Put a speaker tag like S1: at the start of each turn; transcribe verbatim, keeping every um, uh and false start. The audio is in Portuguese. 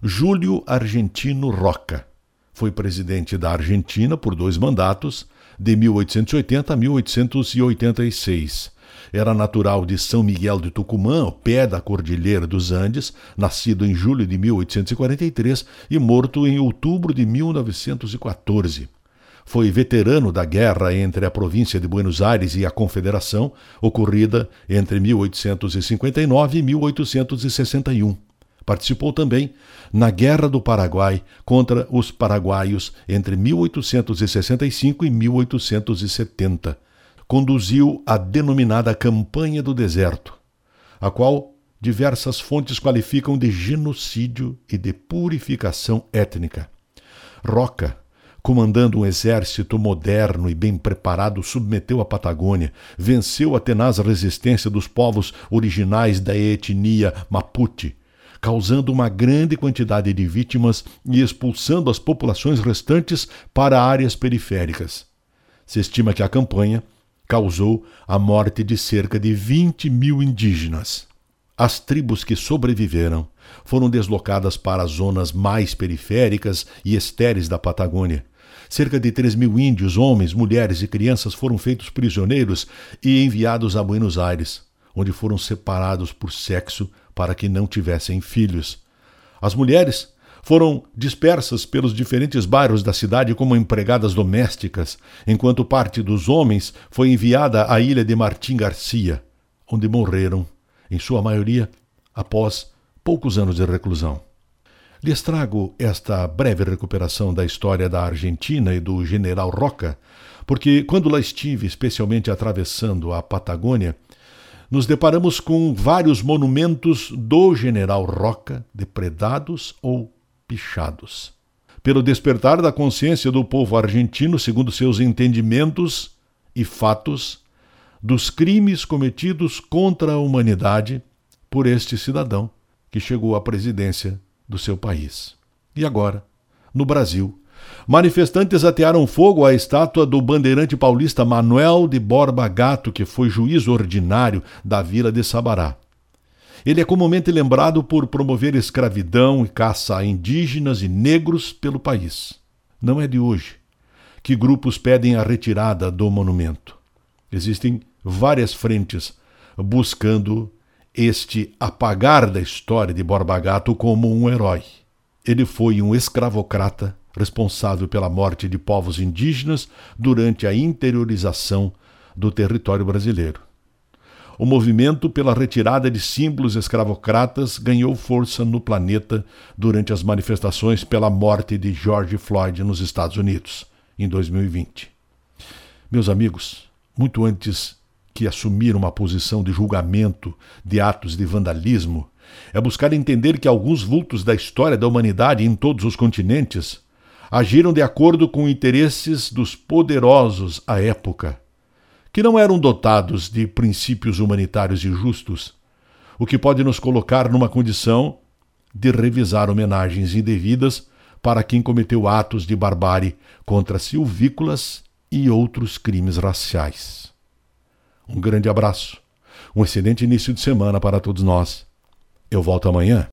S1: Júlio Argentino Roca. Foi presidente da Argentina por dois mandatos, de mil oitocentos e oitenta a mil oitocentos e oitenta e seis. Era natural de São Miguel de Tucumã, ao pé da Cordilheira dos Andes, nascido em julho de mil oitocentos e quarenta e três e morto em outubro de mil novecentos e quatorze. Foi veterano da guerra entre a província de Buenos Aires e a Confederação, ocorrida entre mil oitocentos e cinquenta e nove e mil oitocentos e sessenta e um. Participou também na Guerra do Paraguai contra os paraguaios entre mil oitocentos e sessenta e cinco e mil oitocentos e setenta. Conduziu a denominada Campanha do Deserto, a qual diversas fontes qualificam de genocídio e de purificação étnica. Roca, comandando um exército moderno e bem preparado, submeteu a Patagônia, venceu a tenaz resistência dos povos originais da etnia Mapuche, causando uma grande quantidade de vítimas e expulsando as populações restantes para áreas periféricas. Se estima que a campanha causou a morte de cerca de vinte mil indígenas. As tribos que sobreviveram foram deslocadas para as zonas mais periféricas e estéreis da Patagônia. Cerca de três mil índios, homens, mulheres e crianças foram feitos prisioneiros e enviados a Buenos Aires, onde foram separados por sexo para que não tivessem filhos. As mulheres foram dispersas pelos diferentes bairros da cidade como empregadas domésticas, enquanto parte dos homens foi enviada à ilha de Martim Garcia, onde morreram, em sua maioria, após poucos anos de reclusão. Lhes trago esta breve recuperação da história da Argentina e do general Roca, porque quando lá estive, especialmente atravessando a Patagônia, nos deparamos com vários monumentos do general Roca, depredados ou pichados. Pelo despertar da consciência do povo argentino, segundo seus entendimentos e fatos, dos crimes cometidos contra a humanidade por este cidadão que chegou à presidência do seu país. E agora, no Brasil, manifestantes atearam fogo à estátua do bandeirante paulista Manuel de Borba Gato, que foi juiz ordinário da vila de Sabará. Ele é comumente lembrado por promover escravidão e caça a indígenas e negros pelo país. Não é de hoje que grupos pedem a retirada do monumento. Existem várias frentes buscando este apagar da história de Borba Gato como um herói. Ele foi um escravocrata responsável pela morte de povos indígenas durante a interiorização do território brasileiro. O movimento pela retirada de símbolos escravocratas ganhou força no planeta durante as manifestações pela morte de George Floyd nos Estados Unidos, em dois mil e vinte. Meus amigos, muito antes que assumir uma posição de julgamento de atos de vandalismo, é buscar entender que alguns vultos da história da humanidade em todos os continentes agiram de acordo com interesses dos poderosos à época, que não eram dotados de princípios humanitários e justos, o que pode nos colocar numa condição de revisar homenagens indevidas para quem cometeu atos de barbárie contra silvícolas e outros crimes raciais. Um grande abraço, um excelente início de semana para todos nós. Eu volto amanhã.